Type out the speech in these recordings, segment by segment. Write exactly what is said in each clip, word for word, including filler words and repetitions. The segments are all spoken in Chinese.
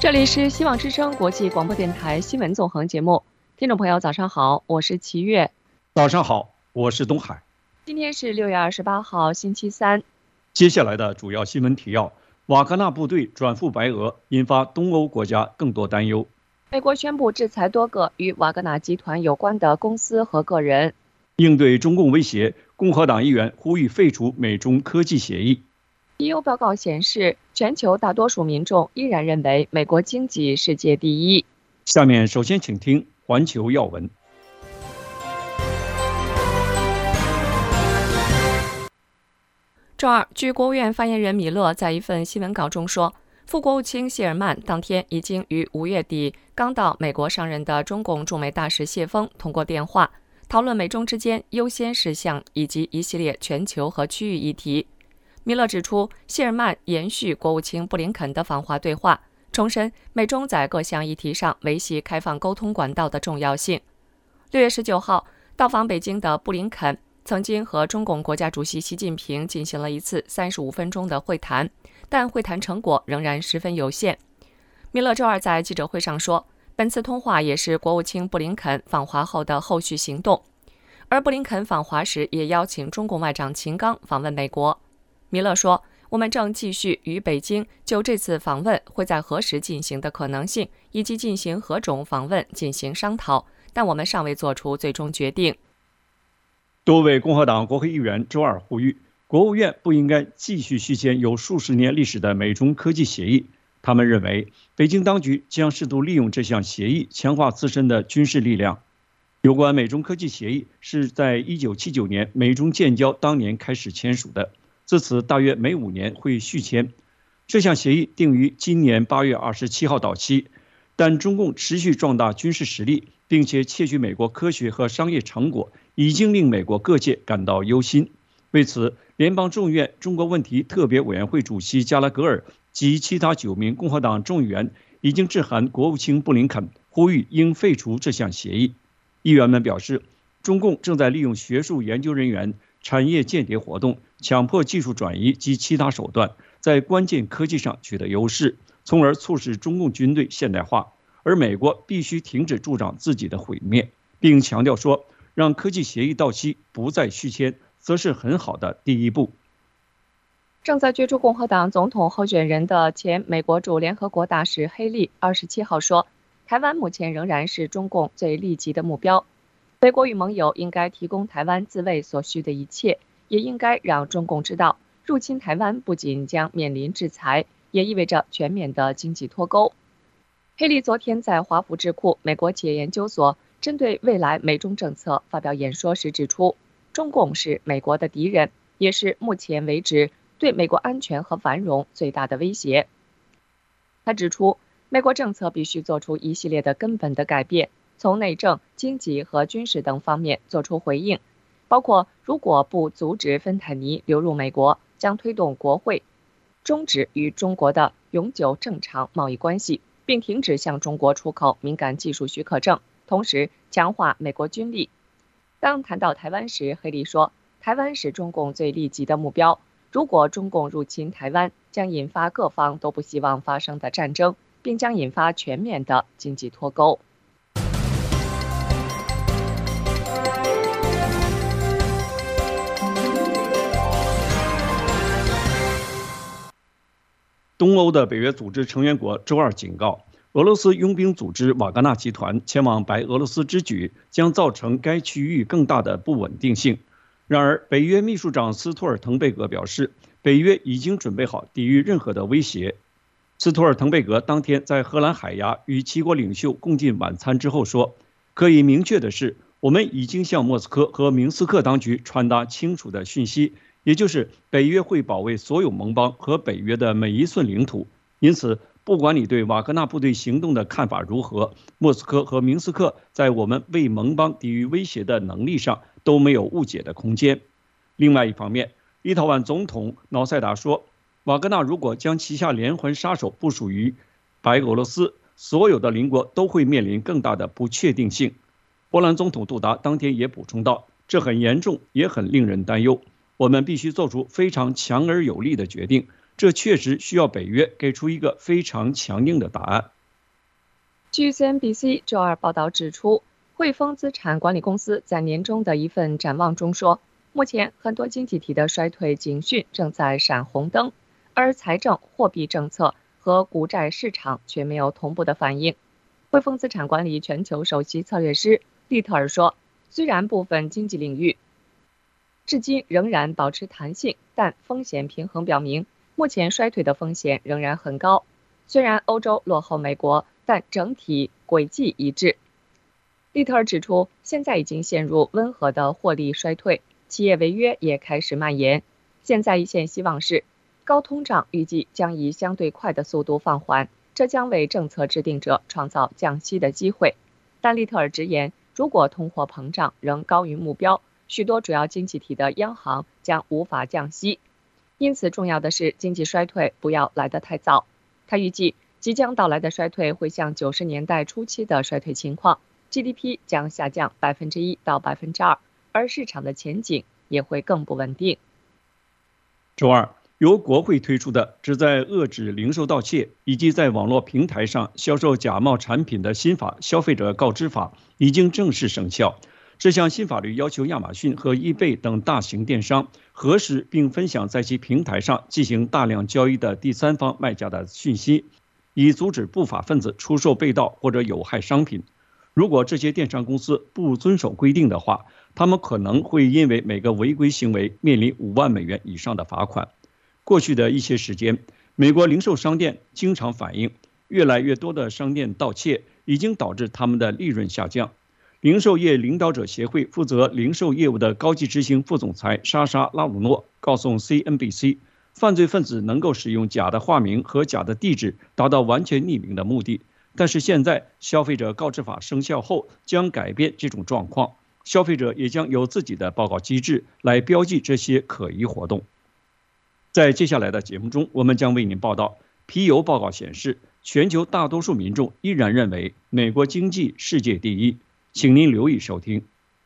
这里是希望之声国际广播电台新闻纵横节目，听众朋友早上好，我是齐月。 早上好，我是东海。 今天是六月二十八号，星期三。 接下来的主要新闻提要：瓦格纳部队转赴白俄，引发东欧国家更多担忧。 美国宣布制裁多个与瓦格纳集团有关的公司和个人。 应对中共威胁，共和党议员呼吁废除美中科技协议。 E U报告显示，全球大多数民众依然认为美国经济世界第一。 下面首先请听环球要闻。 周二，据国务院发言人米勒在一份新闻稿中说，副国务卿谢尔曼当天已经与五月底刚到美国上任的中共驻美大使谢锋通过电话，讨论美中之间优先事项以及一系列全球和区域议题。米勒指出，谢尔曼延续国务卿布林肯的访华对话，重申美中在各项议题上维系开放沟通管道的重要性。六月十九号到访北京的布林肯曾经和中共国家主席习近平进行了一次三十五分钟的会谈，但会谈成果仍然十分有限。米勒周二在记者会上说，本次通话也是国务卿布林肯访华后的后续行动，而布林肯访华时也邀请中共外长秦刚访问美国。米勒说，我们正继续与北京就这次访问会在何时进行的可能性以及进行何种访问进行商讨，但我们尚未做出最终决定。 多位共和党国会议员周二呼吁，国务院不应该继续续签有数十年历史的美中科技协议。他们认为，北京当局将试图利用这项协议强化自身的军事力量。有关美中科技协议是在一九七九年美中建交当年开始签署的，自此大约每五年会续签。这项协议定于今年八月二十七号到期，但中共持续壮大军事实力，并且窃取美国科学和商业成果，已经令美国各界感到忧心。为此，联邦众议院中国问题特别委员会主席加拉格尔及其他九名共和党众议员已经致函国务卿布林肯，呼吁应废除这项协议。议员们表示，中共正在利用学术研究人员、产业间谍活动、强迫技术转移及其他手段，在关键科技上取得优势，从而促使中共军队现代化，而美国必须停止助长自己的毁灭，并强调说，让科技协议到期不再续签，则是很好的第一步。 正在角逐共和党总统候选人的前美国驻联合国大使黑利二十七号说，台湾目前仍然是中共最立即的目标。美国与盟友应该提供台湾自卫所需的一切，也应该让中共知道，入侵台湾不仅将面临制裁，也意味着全面的经济脱钩。黑利昨天在华府智库美国企业研究所针对未来美中政策发表演说时指出，中共是美国的敌人，也是目前为止对美国安全和繁荣最大的威胁。他指出，美国政策必须做出一系列的根本的改变，从内政、经济和军事等方面做出回应，包括如果不阻止芬太尼流入美国，将推动国会终止与中国的永久正常贸易关系，并停止向中国出口敏感技术许可证，同时强化美国军力。当谈到台湾时，黑利说，台湾是中共最立即的目标，如果中共入侵台湾，将引发各方都不希望发生的战争，并将引发全面的经济脱钩。 东欧的北约组织成员国周二警告，俄罗斯佣兵组织瓦格纳集团前往白俄罗斯之举将造成该区域更大的不稳定性。然而，北约秘书长斯托尔滕贝格表示，北约已经准备好抵御任何的威胁。斯托尔滕贝格当天在荷兰海牙与七国领袖共进晚餐之后说，可以明确的是，我们已经向莫斯科和明斯克当局传达清楚的讯息，也就是北约会保卫所有盟邦和北约的每一寸领土。因此，不管你对瓦格纳部队行动的看法如何，莫斯科和明斯克在我们为盟邦抵御威胁的能力上都没有误解的空间。另外一方面，立陶宛总统瑙塞达说，瓦格纳如果将旗下连环杀手部署于白俄罗斯，所有的邻国都会面临更大的不确定性。波兰总统杜达当天也补充道，这很严重，也很令人担忧。我们必须做出非常强而有力的决定， 这确实需要北约给出一个非常强硬的答案。 据 C N B C 周二报道指出，汇丰资产管理公司在年中的一份展望中说，目前很多经济体的衰退警讯正在闪红灯，而财政、货币政策和股债市场却没有同步的反应。汇丰资产管理全球首席策略师利特尔说，虽然部分经济领域至今仍然保持弹性，但风险平衡表明，目前衰退的风险仍然很高。虽然欧洲落后美国，但整体轨迹一致。利特尔指出，现在已经陷入温和的获利衰退，企业违约也开始蔓延。现在一线希望是，高通胀预计将以相对快的速度放缓，这将为政策制定者创造降息的机会。但利特尔直言，如果通货膨胀仍高于目标，许多主要经济体的央行将无法降息。因此，重要的是经济衰退不要来得太早。他预计，即将到来的衰退会像九十年代初期的衰退情况 ，G D P 将下降百分之一到百分之二，而市场的前景也会更不稳定。 周二，由国会推出的旨在遏制零售盗窃以及在网络平台上销售假冒产品的新法《消费者告知法》已经正式生效。这项新法律要求亚马逊和易贝等大型电商核实并分享在其平台上进行大量交易的第三方卖家的讯息，以阻止不法分子出售被盗或者有害商品。如果这些电商公司不遵守规定的话，他们可能会因为每个违规行为面临五万美元以上的罚款。过去的一些时间，美国零售商店经常反映，越来越多的商店盗窃已经导致他们的利润下降。零售业领导者协会负责零售业务的高级执行副总裁莎莎·拉鲁诺告诉 C N B C， 犯罪分子能够使用假的化名和假的地址达到完全匿名的目的，但是现在消费者告知法生效后将改变这种状况，消费者也将有自己的报告机制来标记这些可疑活动。在接下来的节目中，我们将为您报道，皮尤报告显示，全球大多数民众依然认为美国经济世界第一。请您留意收听。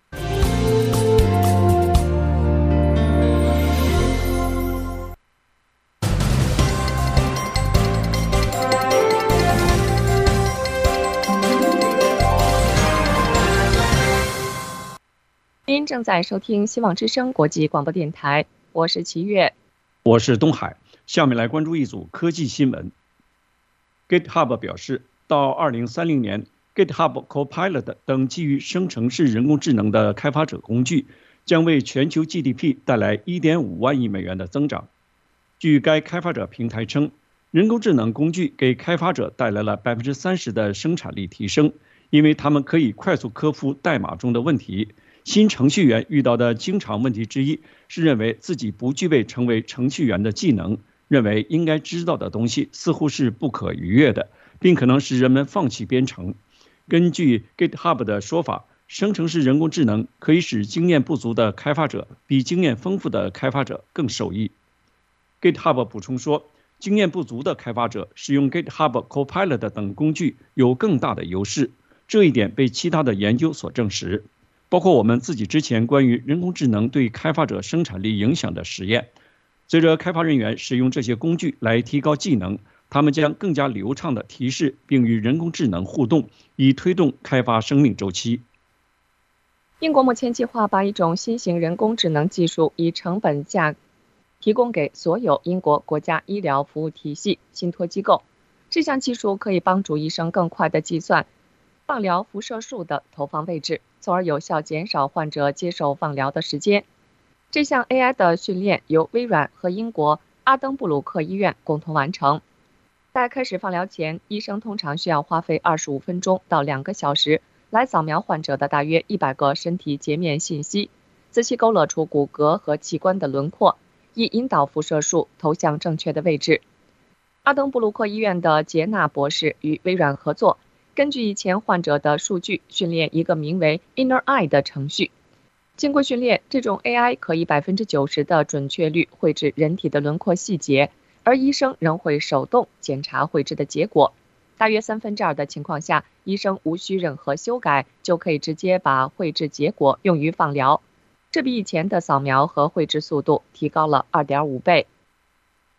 您正在收听希望之声国际广播电台，我是齐月， 我是东海。下面来关注一组科技新闻。GitHub 表示，到二零三零年。GitHub Copilot 等基于生成式人工智能的开发者工具将为全球 G D P 带来 一点五万亿美元的增长。据该开发者平台称，人工智能工具给开发者带来了 百分之三十 的生产力提升，因为他们可以快速克服代码中的问题。新程序员遇到的经常问题之一是认为自己不具备成为程序员的技能，认为应该知道的东西似乎是不可逾越的，并可能使人们放弃编程。根据 GitHub 的说法，生成式人工智能可以使经验不足的开发者比经验丰富的开发者更受益。GitHub 补充说，经验不足的开发者使用 GitHub Copilot 等工具有更大的优势，这一点被其他的研究所证实，包括我们自己之前关于人工智能对开发者生产力影响的实验。随着开发人员使用这些工具来提高技能，他们将更加流畅地提示并与人工智能互动，以推动开发生命周期。 英国目前计划把一种新型人工智能技术以成本价提供给所有英国国家医疗服务体系信托机构。这项技术可以帮助医生更快地计算放疗辐射术的投放位置，从而有效减少患者接受放疗的时间。这项 A I 的训练由微软和英国阿登布鲁克医院共同完成。在开始放疗前，医生通常需要花费二十五分钟到两个小时来扫描患者的大约一百个身体截面信息，仔细勾勒出骨骼和器官的轮廓，以引导辐射术投向正确的位置。阿登布鲁克医院的杰纳博士与微软合作，根据以前患者的数据训练一个名为 Inner Eye 的程序。经过训练，这种 A I 可以 百分之九十 的准确率绘制人体的轮廓细节，而医生仍会手动检查绘制的结果。大约三分之二的情况下，医生无需任何修改，就可以直接把绘制结果用于放疗。这比以前的扫描和绘制速度提高了 二点五倍。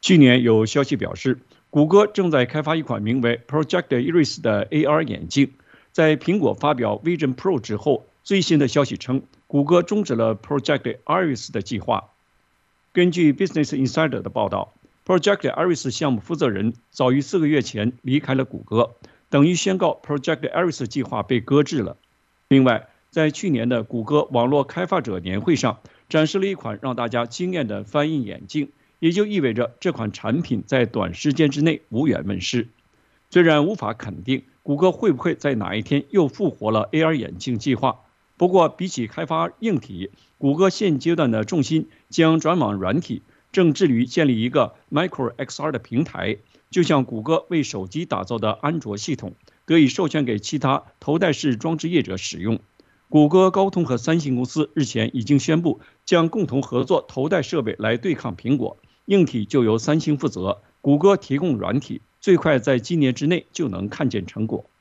去年有消息表示，谷歌正在开发一款名为 Project Iris 的 A R 眼镜。在苹果发表 Vision Pro 之后，最新的消息称，谷歌终止了 Project Iris 的计划。根据 Business Insider 的报道， Project Iris 项目负责人早于四个月前离开了谷歌，等于宣告 Project Iris 计划被搁置了。另外，在去年的谷歌网络开发者年会上，展示了一款让大家惊艳的翻印眼镜，也就意味着这款产品在短时间之内无缘问世。虽然无法肯定谷歌会不会在哪一天又复活了 A R 眼镜计划，不过比起开发硬体，谷歌现阶段的重心将转往软体，正致力于建立一个 Micro X R 的平台，就像谷歌为手机打造的安卓系统得以授权给其他头戴式装置业者使用。谷歌、高通和三星公司日前已经宣布将共同合作头戴设备来对抗苹果，硬体就由三星负责，谷歌提供软体，最快在今年之内就能看见成果。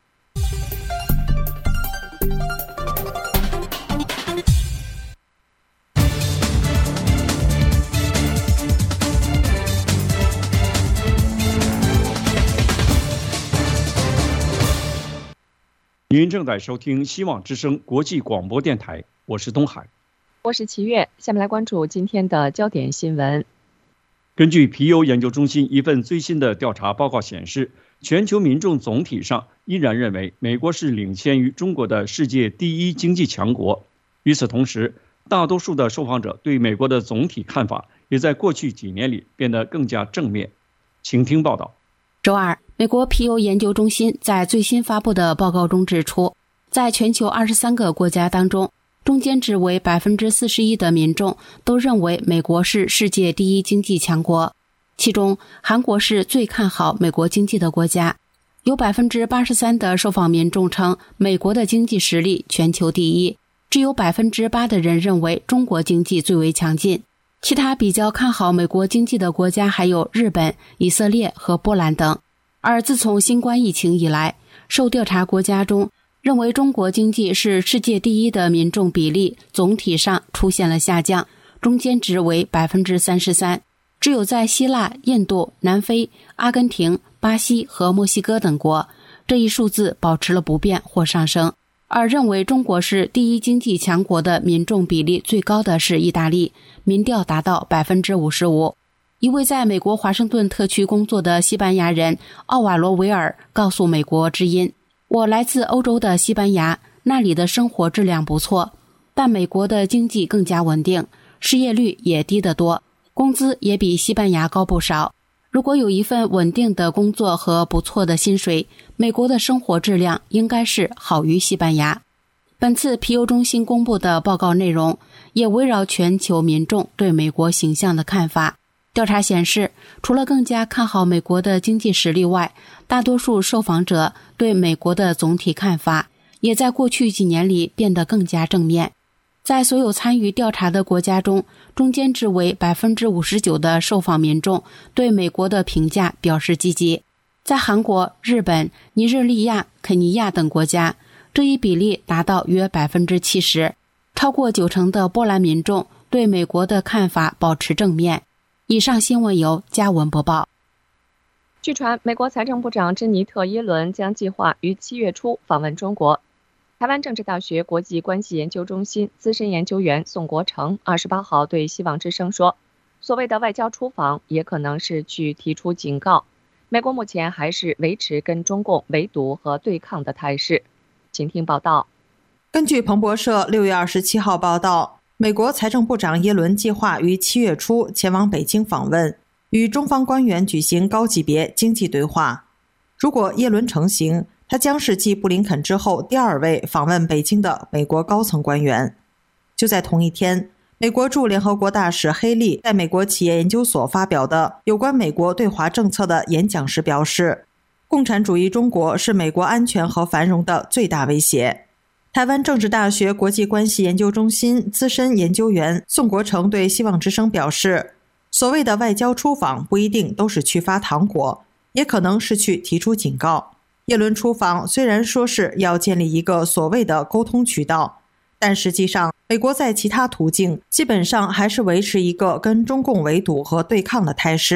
您正在收听希望之声国际广播电台，我是东海， 我是齐月。下面来关注今天的焦点新闻。 根据皮尤研究中心一份最新的调查报告显示，全球民众总体上依然认为美国是领先于中国的世界第一经济强国。与此同时，大多数的受访者对美国的总体看法也在过去几年里变得更加正面。请听报道。 周二，美国皮尤研究中心在最新发布的报告中指出，在全球二十三个国家当中，中间值为 百分之四十一 的民众都认为美国是世界第一经济强国，其中韩国是最看好美国经济的国家，有 百分之八十三 的受访民众称美国的经济实力全球第一，只有 百分之八 的人认为中国经济最为强劲。其他比较看好美国经济的国家还有日本、以色列和波兰等。而自从新冠疫情以来，受调查国家中认为中国经济是世界第一的民众比例总体上出现了下降，中间值为 百分之三十三， 只有在希腊、印度、南非、阿根廷、巴西和墨西哥等国，这一数字保持了不变或上升。而认为中国是第一经济强国的民众比例最高的是意大利，民调达到 百分之五十五。 一位在美国华盛顿特区工作的西班牙人奥瓦罗维尔告诉美国之音，我来自欧洲的西班牙，那里的生活质量不错，但美国的经济更加稳定，失业率也低得多，工资也比西班牙高不少。如果有一份稳定的工作和不错的薪水，美国的生活质量应该是好于西班牙。本次皮尤中心公布的报告内容也围绕全球民众对美国形象的看法。调查显示，除了更加看好美国的经济实力外，大多数受访者对美国的总体看法也在过去几年里变得更加正面。在所有参与调查的国家中，中间值为 百分之五十九 的受访民众对美国的评价表示积极。在韩国、日本、尼日利亚、肯尼亚等国家，这一比例达到约 百分之七十。 超过九成的波兰民众对美国的看法保持正面。以上新闻由嘉文播报。 据传，美国财政部长珍妮特·耶伦将计划于七月初访问中国。台湾政治大学国际关系研究中心资深研究员宋国成二十八号对希望之声说，所谓的外交出访也可能是去提出警告，美国目前还是维持跟中共围堵和对抗的态势。请听报道。 根据彭博社六月二十七号报道，美国财政部长耶伦计划于七月初前往北京访问，与中方官员举行高级别经济对话。如果耶伦成行，他将是继布林肯之后第二位访问北京的美国高层官员。就在同一天，美国驻联合国大使黑利在美国企业研究所发表的有关美国对华政策的演讲时表示，共产主义中国是美国安全和繁荣的最大威胁。台湾政治大学国际关系研究中心资深研究员宋国成对希望之声表示，所谓的外交出访不一定都是去发糖果，也可能是去提出警告。耶伦出访虽然说是要建立一个所谓的沟通渠道，但实际上美国在其他途径基本上还是维持一个跟中共围堵和对抗的态势。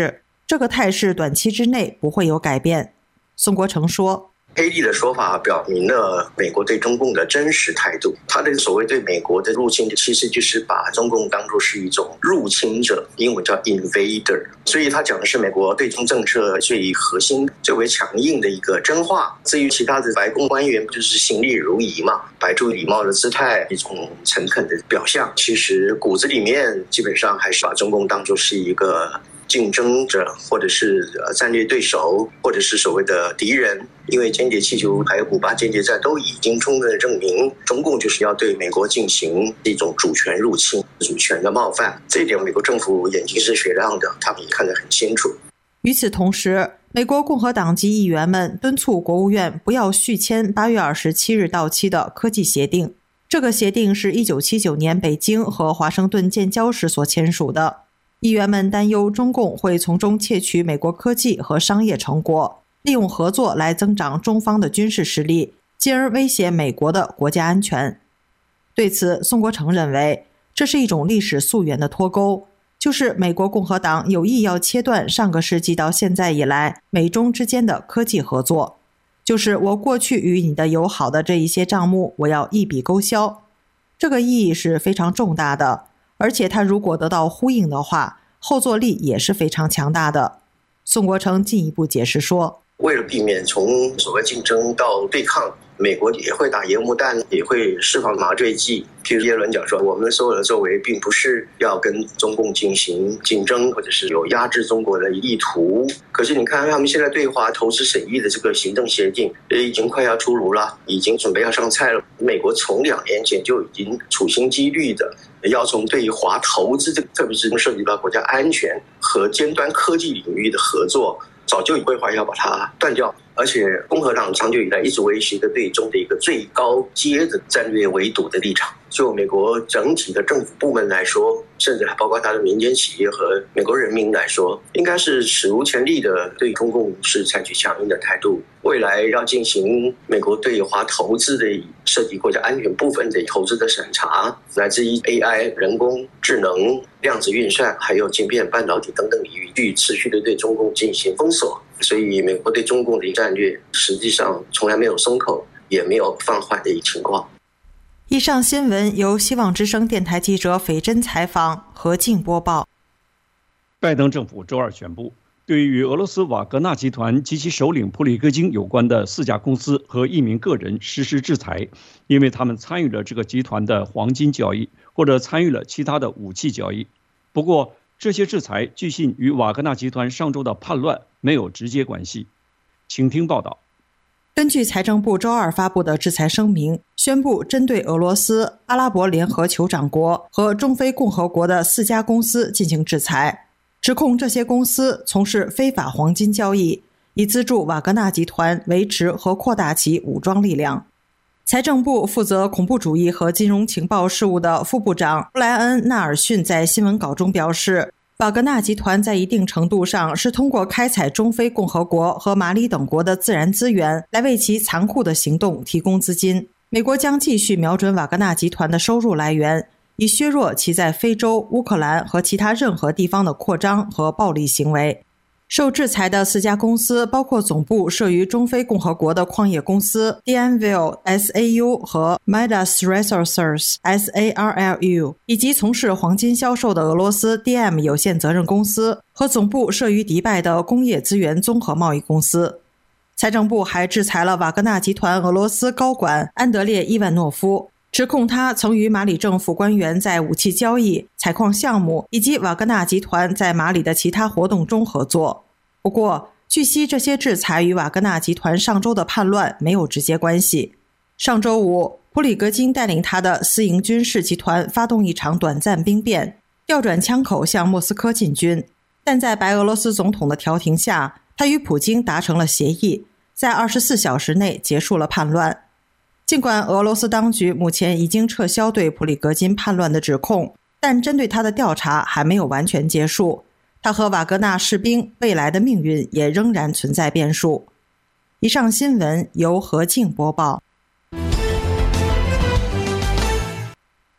这个态势短期之内不会有改变。宋国成说， 黑利的说法表明了美国对中共的真实态度。他的所谓对美国的入侵，其实就是把中共当作是一种入侵者，英文叫 invader。所以他讲的是美国对中政策最核心、最为强硬的一个真话。至于其他的白宫官员，不就是行礼如仪嘛，摆出礼貌的姿态，一种诚恳的表象。其实骨子里面基本上还是把中共当作是一个竞争者，或者是战略对手，或者是所谓的敌人。因为间谍气球还有古巴间谍战都已经充分证明，中共就是要对美国进行一种主权入侵、主权的冒犯。这一点美国政府眼睛是雪亮的，他们也看得很清楚。 与此同时，美国共和党籍议员们敦促国务院不要续签八月二十七日到期的科技协定。这个协定是一九七九年北京和华盛顿建交时所签署的。议员们担忧中共会从中窃取美国科技和商业成果，利用合作来增长中方的军事实力，进而威胁美国的国家安全。对此，宋国成认为，这是一种历史溯源的脱钩，就是美国共和党有意要切断上个世纪到现在以来美中之间的科技合作，就是我过去与你的友好的这一些账目，我要一笔勾销。这个意义是非常重大的，而且它如果得到呼应的话，后坐力也是非常强大的。宋国成进一步解释说， 为了避免从所谓竞争到对抗，美国也会打烟幕弹，也会释放麻醉剂。譬如耶伦讲说，我们所有的作为并不是要跟中共进行竞争，或者是有压制中国的意图。可是你看他们现在对华投资审议的这个行政协定已经快要出炉了，已经准备要上菜了。美国从两年前就已经处心积虑的要从对华投资，特别是涉及到国家安全和尖端科技领域的合作，早就规划要把它断掉。而且共和党长久以来一直维持一个对中的一个最高阶的战略围堵的立场。就美国整体的政府部门来说，甚至还包括它的民间企业和美国人民来说，应该是史无前例的对中共是采取强硬的态度。未来要进行美国对华投资的涉及国家安全部分的投资的审查，来自于 A I 人工智能、量子运算还有晶片、半导体等等领域，去持续的对中共进行封锁。所以美国对中共的战略实际上从来没有松口，也没有放缓的一个情况。 以上新闻由希望之声电台记者斐真采访，何静播报。 拜登政府周二宣布，对于与俄罗斯瓦格纳集团及其首领普里戈金有关的四家公司和一名个人实施制裁，因为他们参与了这个集团的黄金交易，或者参与了其他的武器交易。不过，这些制裁据信与瓦格纳集团上周的叛乱没有直接关系。请听报道。 根据财政部周二发布的制裁声明，宣布针对俄罗斯、阿拉伯联合酋长国和中非共和国的四家公司进行制裁，指控这些公司从事非法黄金交易，以资助瓦格纳集团维持和扩大其武装力量。财政部负责恐怖主义和金融情报事务的副部长布莱恩·纳尔逊在新闻稿中表示，瓦格纳集团在一定程度上是通过开采中非共和国和马里等国的自然资源来为其残酷的行动提供资金。美国将继续瞄准瓦格纳集团的收入来源，以削弱其在非洲、乌克兰和其他任何地方的扩张和暴力行为。受制裁的四家公司包括总部设于中非共和国的矿业公司 Danville S A U 和 Midas Resources S A R L U， 以及从事黄金销售的俄罗斯 D M 有限责任公司和总部设于迪拜的工业资源综合贸易公司。财政部还制裁了瓦格纳集团俄罗斯高管安德烈·伊万诺夫，指控他曾与马里政府官员在武器交易、采矿项目以及瓦格纳集团在马里的其他活动中合作。不过，据悉这些制裁与瓦格纳集团上周的叛乱没有直接关系。上周五，普里戈金带领他的私营军事集团发动一场短暂兵变，调转枪口向莫斯科进军。但在白俄罗斯总统的调停下，他与普京达成了协议，在二十四小时内结束了叛乱。尽管俄罗斯当局目前已经撤销对普里戈金叛乱的指控，但针对他的调查还没有完全结束。他和瓦格纳士兵未来的命运也仍然存在变数。以上新闻由何静播报。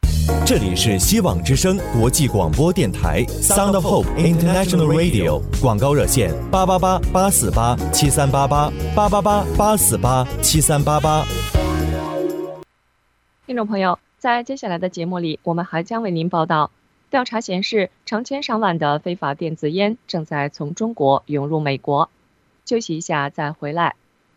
这里是希望之声国际广播电台 Sound of Hope International Radio， 广告热线八八八八四八七三八八八八八八四八七三八八。 听众朋友，在接下来的节目里，我们还将为您报道，调查显示，成千上万的非法电子烟正在从中国涌入美国。休息一下再回来。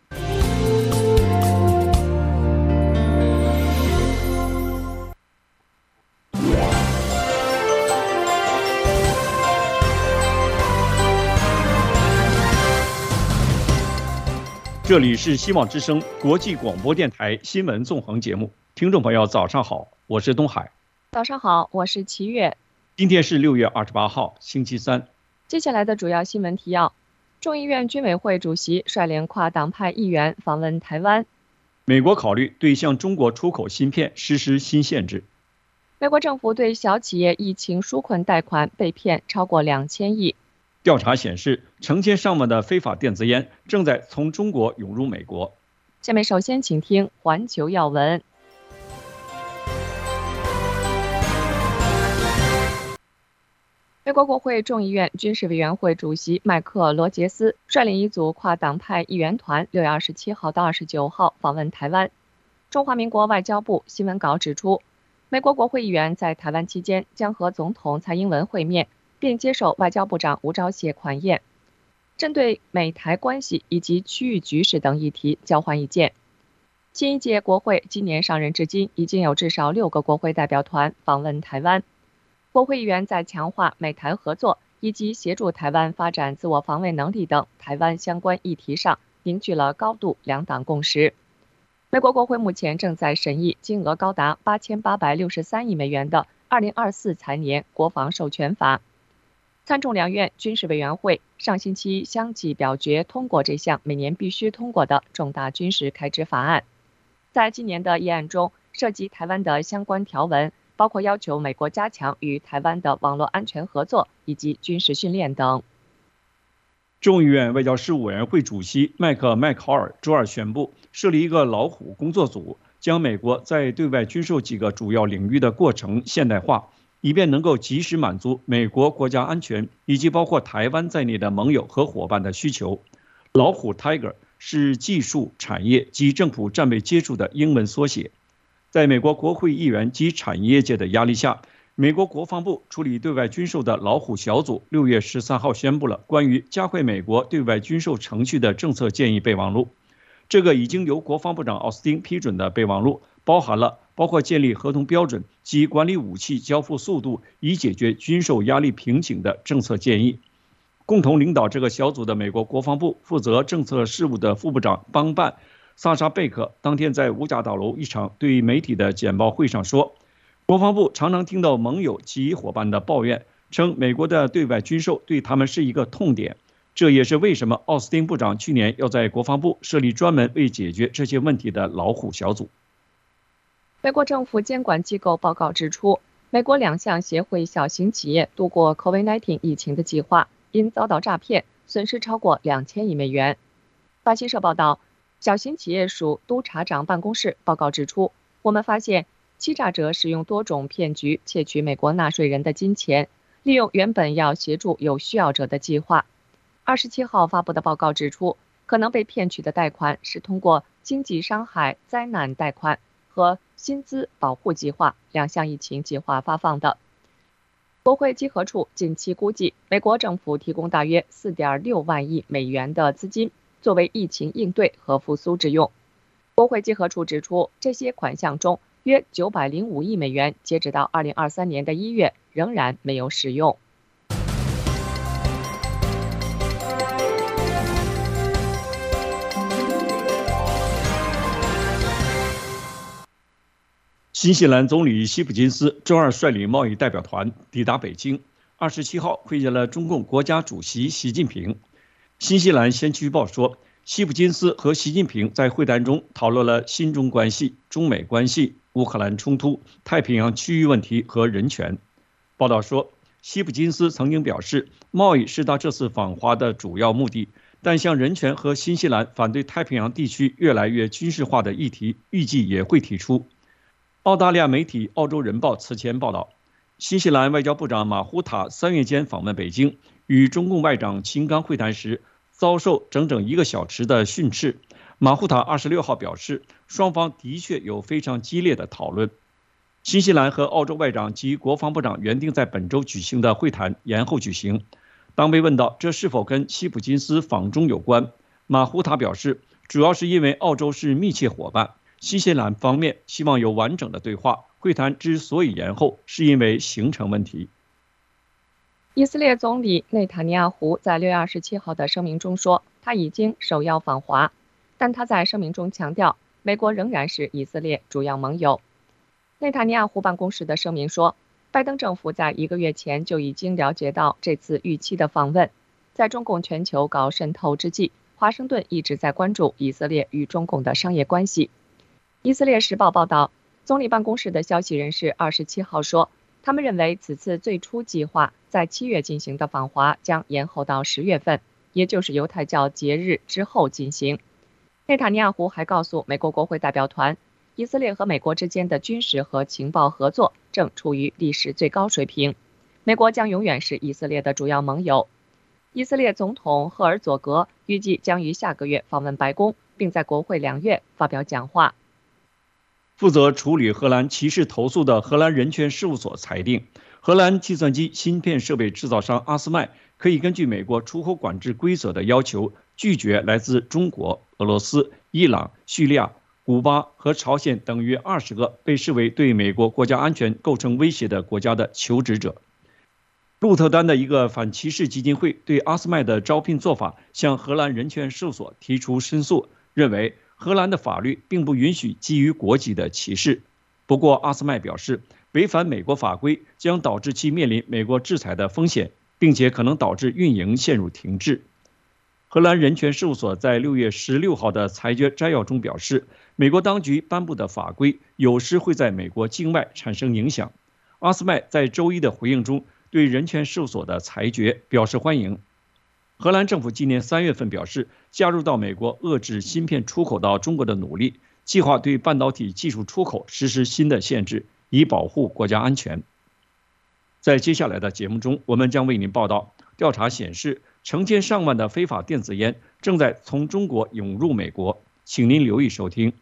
这里是希望之声国际广播电台新闻纵横节目，听众朋友早上好，我是东海。 早上好，我是齐月。 今天是六月二十八号，星期三。 接下来的主要新闻提要：众议院军委会主席率领跨党派议员访问台湾； 美国考虑对向中国出口芯片实施新限制； 美国政府对小企业疫情纾困贷款被骗超过两千亿； 调查显示，成千上万的非法电子烟正在从中国涌入美国。 下面首先请听环球要闻。美国国会众议院军事委员会主席麦克罗杰斯率领一组跨党派议员团六月二十七号到二十九号访问台湾。中华民国外交部新闻稿指出，美国国会议员在台湾期间将和总统蔡英文会面，并接受外交部长吴钊燮款宴，针对美台关系以及区域局势等议题交换意见。新一届国会今年上任至今，已经有至少六个国会代表团访问台湾。国会议员在强化美台合作以及协助台湾发展自我防卫能力等台湾相关议题上凝聚了高度两党共识。美国国会目前正在审议金额高达八千八百六十三亿美元的二零二四财年国防授权法。参众两院军事委员会上星期相继表决通过这项每年必须通过的重大军事开支法案。在今年的议案中，涉及台湾的相关条文包括要求美国加强与台湾的网络安全合作以及军事训练等。 众议院外交事务委员会主席麦克麦考尔周二宣布，设立一个老虎工作组，将美国在对外军售几个主要领域的过程现代化，以便能够及时满足美国国家安全以及包括台湾在内的盟友和伙伴的需求。老虎 Tiger 是技术、产业及政府战备接触的英文缩写。在美国国会议员及产业界的压力下，美国国防部处理对外军售的老虎小组六月十三号宣布了关于加快美国对外军售程序的政策建议备忘录。这个已经由国防部长奥斯汀批准的备忘录，包含了包括建立合同标准及管理武器交付速度以解决军售压力瓶颈的政策建议。共同领导这个小组的美国国防部负责政策事务的副部长邦办萨沙贝克当天在五角大楼一场对媒体的简报会上说，国防部常常听到盟友及伙伴的抱怨，称美国的对外军售对他们是一个痛点。这也是为什么奥斯汀部长去年要在国防部设立专门为解决这些问题的老虎小组。 美国政府监管机构报告指出，美国两项协会小型企业度过 COVID 十九 疫情的计划因遭到诈骗，损失超过两千亿美元。法新社报道，小型企业署督察长办公室报告指出，我们发现欺诈者使用多种骗局窃取美国纳税人的金钱，利用原本要协助有需要者的计划。二十七号发布的报告指出，可能被骗取的贷款是通过经济伤害灾难贷款和薪资保护计划两项疫情计划发放的。国会稽核处近期估计，美国政府提供大约 四点六万亿美元的资金作为疫情应对和复苏之用。国会稽核处指出，这些款项中约九百零五亿美元截止到二零二三年的一月仍然没有使用。 新西兰总理希普金斯周二率领贸易代表团抵达北京，二十七号会见了中共国家主席习近平。新西兰先驱报说，希普金斯和习近平在会谈中讨论了新中关系、中美关系、乌克兰冲突、太平洋区域问题和人权。报道说，希普金斯曾经表示，贸易是他这次访华的主要目的，但像人权和新西兰反对太平洋地区越来越军事化的议题，预计也会提出。 澳大利亚媒体《澳洲人报》此前报道，新西兰外交部长马胡塔三月间访问北京，与中共外长秦刚会谈时，遭受整整一个小时的训斥。马胡塔二十六号表示，双方的确有非常激烈的讨论。新西兰和澳洲外长及国防部长原定在本周举行的会谈延后举行。当被问到这是否跟希普金斯访中有关，马胡塔表示，主要是因为澳洲是密切伙伴，新西兰方面希望有完整的对话。会谈之所以延后，是因为行程问题。 以色列总理内塔尼亚胡在六月二十七号的声明中说，他已经首要访华，但他在声明中强调，美国仍然是以色列主要盟友。内塔尼亚胡办公室的声明说，拜登政府在一个月前就已经了解到这次预期的访问。在中共全球搞渗透之际，华盛顿一直在关注以色列与中共的商业关系。以色列时报报道，总理办公室的消息人士二十七号说，他们认为此次最初计划在七月进行的访华将延后到十月份，也就是犹太教节日之后进行。内塔尼亚胡还告诉美国国会代表团，以色列和美国之间的军事和情报合作正处于历史最高水平，美国将永远是以色列的主要盟友。以色列总统赫尔佐格预计将于下个月访问白宫，并在国会两院发表讲话。 负责处理荷兰歧视投诉的荷兰人权事务所裁定，荷兰计算机芯片设备制造商阿斯麦可以根据美国出口管制规则的要求，拒绝来自中国、俄罗斯、伊朗、叙利亚、古巴和朝鲜等约二十个被视为对美国国家安全构成威胁的国家的求职者。鹿特丹的一个反歧视基金会对阿斯麦的招聘做法向荷兰人权事务所提出申诉，认为荷兰的法律并不允许基于国籍的歧视。不过阿斯麦表示，违反美国法规将导致其面临美国制裁的风险，并且可能导致运营陷入停滞。荷兰人权事务所在六月十六号的裁决摘要中表示，美国当局颁布的法规有时会在美国境外产生影响。阿斯麦在周一的回应中对人权事务所的裁决表示欢迎。荷兰政府今年三月份表示，加入到美国遏制芯片出口到中国的努力，计划对半导体技术出口实施新的限制，以保护国家安全。在接下来的节目中，我们将为您报道，调查显示，成千上万的非法电子烟正在从中国涌入美国，请您留意收听。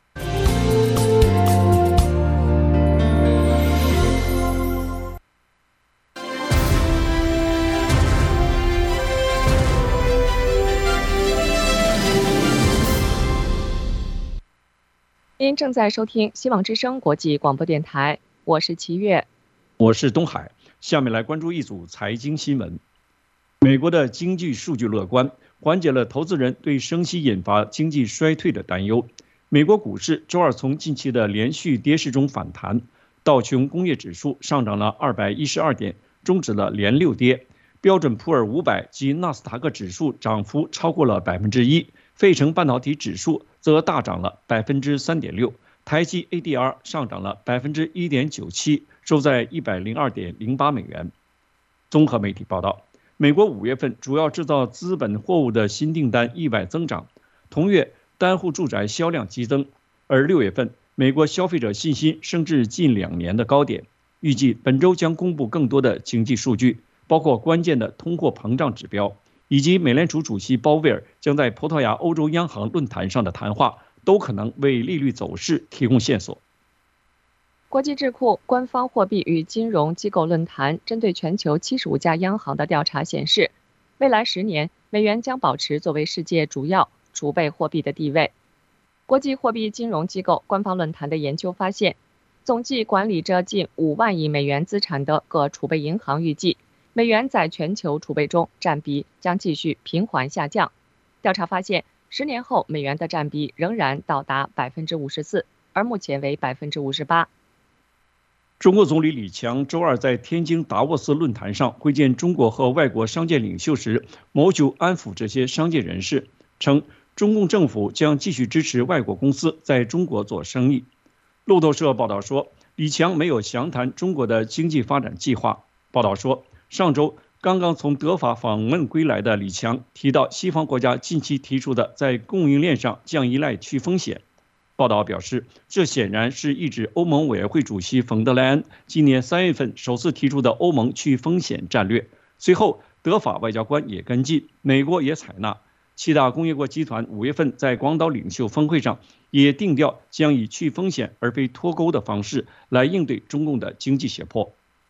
您正在收听希望之声国际广播电台，我是齐月， 我是东海。下面来关注一组财经新闻。美国的经济数据乐观，缓解了投资人对升息引发经济衰退的担忧。美国股市周二从近期的连续跌势中反弹，道琼工业指数上涨了二百一十二点，终止了连六跌。标准普尔五百及纳斯达克指数涨幅超过了百分之一，费城半导体指数则大涨了百分之三点六，台积 A D R 上涨了百分之一点九七，收在一百零二点零八美元。综合媒体报道，美国五月份主要制造资本货物的新订单意外增长，同月单户住宅销量激增，而六月份美国消费者信心升至近两年的高点。预计本周将公布更多的经济数据，包括关键的通货膨胀指标，以及美联储主席鲍威尔将在葡萄牙欧洲央行论坛上的谈话，都可能为利率走势提供线索。 国际智库官方货币与金融机构论坛针对全球七十五家央行的调查显示，未来十年美元将保持作为世界主要储备货币的地位。国际货币金融机构官方论坛的研究发现，总计管理着近五万亿美元资产的各储备银行预计，美元在全球储备中占比将继续平缓下降。调查发现，十年后美元的占比仍然到达百分之五十四，而目前为百分之五十八。 中国总理李强周二在天津达沃斯论坛上会见中国和外国商界领袖时，谋求安抚这些商界人士，称中共政府将继续支持外国公司在中国做生意。路透社报道说，李强没有详谈中国的经济发展计划。报道说，上周刚刚从德法访问归来的李强提到，西方国家近期提出的在供应链上降依赖去风险。 报道表示，这显然是抑制欧盟委员会主席冯德莱恩今年三月份首次提出的欧盟去风险战略。随后，德法外交官也跟进，美国也采纳。七大工业国集团五月份在广岛领袖峰会上也定调，将以去风险而非脱钩的方式来应对中共的经济胁迫。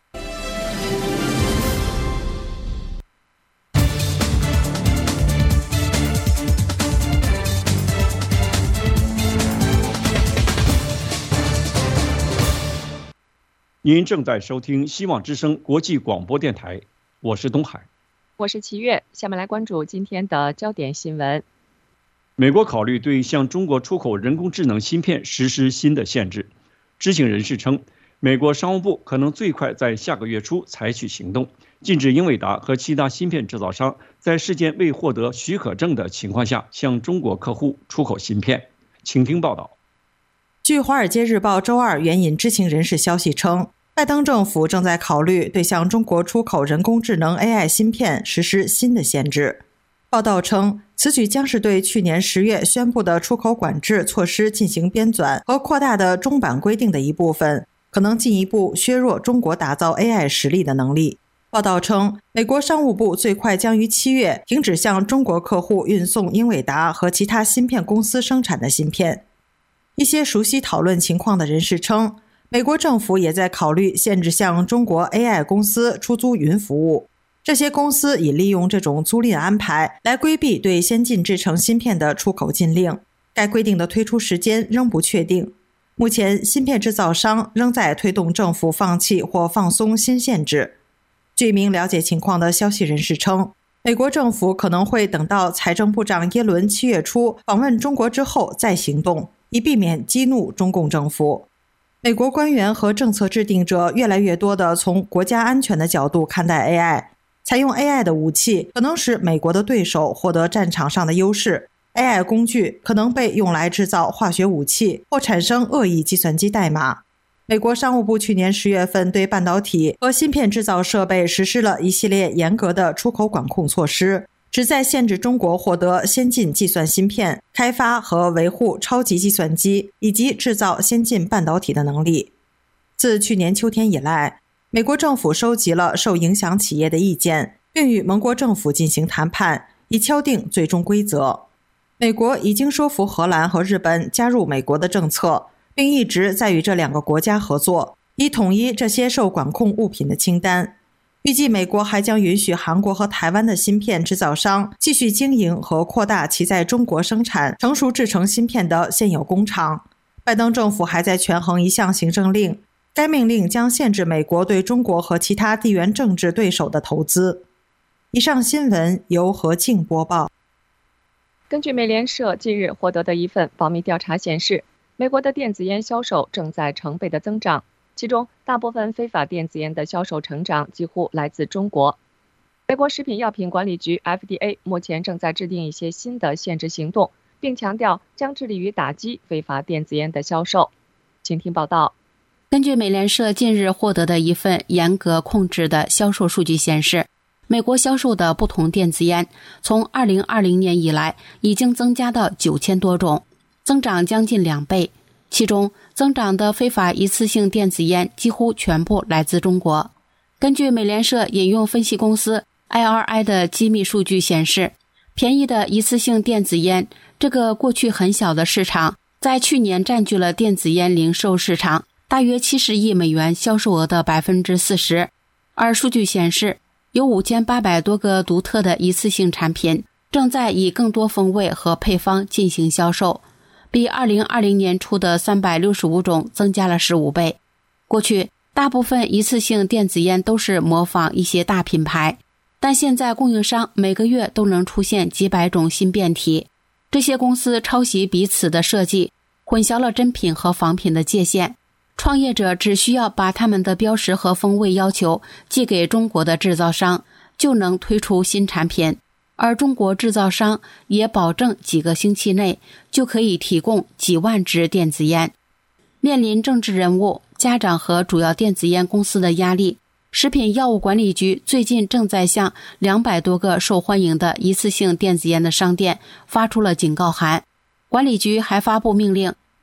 您正在收听希望之声国际广播电台，我是东海， 我是齐月。下面来关注今天的焦点新闻。 美国考虑对向中国出口人工智能芯片实施新的限制。知情人士称，美国商务部可能最快在下个月初采取行动，禁止英伟达和其他芯片制造商在事件未获得许可证的情况下向中国客户出口芯片。请听报道。 据《华尔街日报》周二援引知情人士消息称，拜登政府正在考虑对向中国出口人工智能 A I 芯片实施新的限制。报道称，此举将是对去年十月宣布的出口管制措施进行编纂和扩大的中版规定的一部分，可能进一步削弱中国打造 A I 实力的能力。报道称，美国商务部最快将于七月停止向中国客户运送英伟达和其他芯片公司生产的芯片。一些熟悉讨论情况的人士称，美国政府也在考虑限制向中国 A I 公司出租云服务。这些公司已利用这种租赁安排来规避对先进制程芯片的出口禁令。该规定的推出时间仍不确定。目前，芯片制造商仍在推动政府放弃或放松新限制。据一名了解情况的消息人士称，美国政府可能会等到财政部长耶伦七月初访问中国之后再行动，以避免激怒中共政府。美国官员和政策制定者越来越多地从国家安全的角度看待 A I， 采用 A I 的武器可能使美国的对手获得战场上的优势。A I 工具可能被用来制造化学武器或产生恶意计算机代码。美国商务部去年十月份对半导体和芯片制造设备实施了一系列严格的出口管控措施，旨在限制中国获得先进计算芯片、开发和维护超级计算机以及制造先进半导体的能力。自去年秋天以来，美国政府收集了受影响企业的意见，并与盟国政府进行谈判，以敲定最终规则。美国已经说服荷兰和日本加入美国的政策，并一直在与这两个国家合作，以统一这些受管控物品的清单。预计美国还将允许韩国和台湾的芯片制造商继续经营和扩大其在中国生产成熟制程芯片的现有工厂。拜登政府还在权衡一项行政令，该命令将限制美国对中国和其他地缘政治对手的投资。以上新闻由何静播报。 根据美联社近日获得的一份保密调查显示，美国的电子烟销售正在成倍的增长，其中大部分非法电子烟的销售成长几乎来自中国。美国食品药品管理局 F D A 目前正在制定一些新的限制行动，并强调将致力于打击非法电子烟的销售。请听报道。 根据美联社近日获得的一份严格控制的销售数据显示，美国销售的不同电子烟从二零二零年以来已经增加到九千多种，增长将近两倍。其中增长的非法一次性电子烟几乎全部来自中国。根据美联社引用分析公司 I R I 的机密数据显示，便宜的一次性电子烟这个过去很小的市场，在去年占据了电子烟零售市场大约七十亿美元销售额的 百分之四十。 而数据显示，有五千八百多个独特的一次性产品正在以更多风味和配方进行销售，比二零二零年初的三百六十五种增加了十五倍。过去大部分一次性电子烟都是模仿一些大品牌，但现在供应商每个月都能出现几百种新变体。这些公司抄袭彼此的设计，混淆了真品和仿品的界限。创业者只需要把他们的标识和风味要求寄给中国的制造商，就能推出新产品。而中国制造商也保证几个星期内就可以提供几万支电子烟。面临政治人物、家长和主要电子烟公司的压力，食品药物管理局最近正在向两百多个受欢迎的一次性电子烟的商店发出了警告函。管理局还发布命令，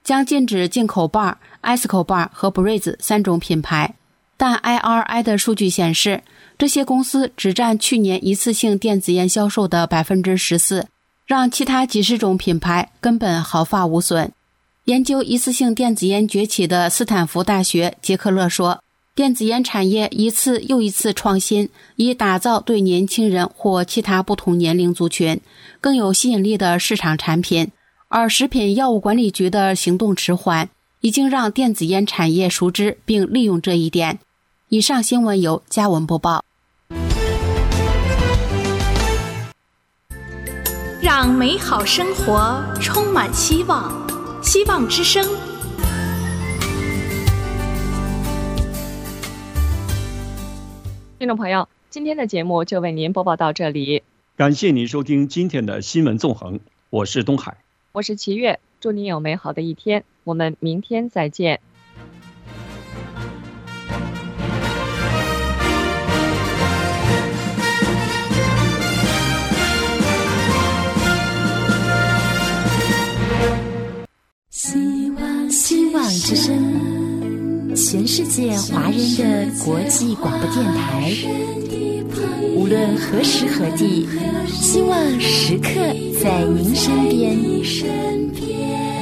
将禁止进口 Bar、Escobar 和 Breeze 三种品牌。但 I R I 的数据显示，这些公司只占去年一次性电子烟销售的 百分之十四， 让其他几十种品牌根本毫发无损。研究一次性电子烟崛起的斯坦福大学杰克勒说，电子烟产业一次又一次创新，以打造对年轻人或其他不同年龄族群更有吸引力的市场产品，而食品药物管理局的行动迟缓已经让电子烟产业熟知并利用这一点。以上新闻由嘉文播报。 让美好生活充满希望，希望之声。 听众朋友，今天的节目就为您播报到这里， 感谢您收听今天的新闻纵横，我是东海， 我是齐月，祝您有美好的一天，我们明天再见。 希望希望之声，全世界华人的国际广播电台，无论何时何地，希望时刻在您身边。